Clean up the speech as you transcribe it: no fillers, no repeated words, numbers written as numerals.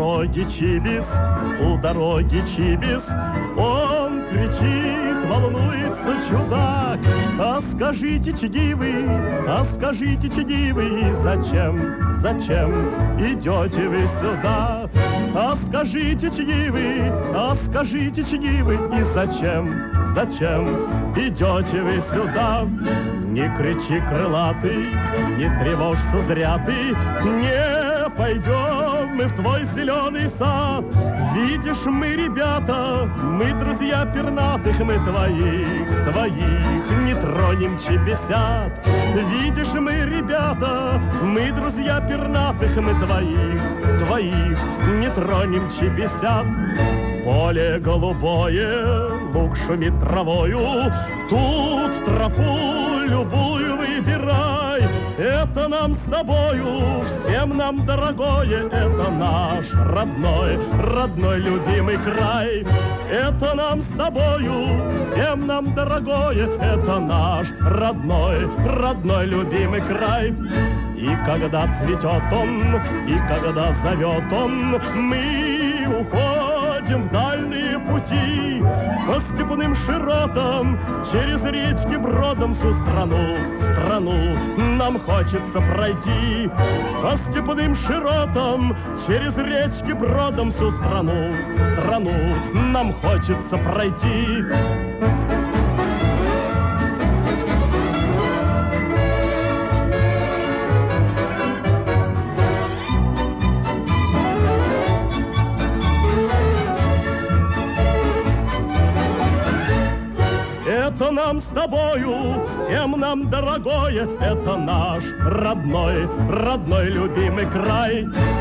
дороги Чибис, у дороги Чибис. Он кричит, волнуется чудак. А скажите, чьи вы, зачем идете вы сюда? А скажите, чьи вы, и зачем идете вы сюда? Не кричи, крылатый, не тревожься, зря ты, не пойдем мы в твой зеленый сад. Видишь, мы, ребята, мы друзья пернатых, мы твоих не тронем чебесят. Видишь, мы, ребята, мы друзья пернатых, мы твоих не тронем чебесят. Поле голубое, луг шумит травою, тут тропу любую выбирай. Это нам с тобою, всем нам дорогое, это наш родной любимый край. Это нам с тобою, всем нам дорогое, это наш родной любимый край. И когда цветет он, и когда зовет он, мы уходим в дальние пути. По степным широтам, через речки бродом всю страну нам хочется пройти. По степным широтам, через речки бродом всю страну нам хочется пройти. Это нам с тобою, всем нам дорогое, это наш родной любимый край.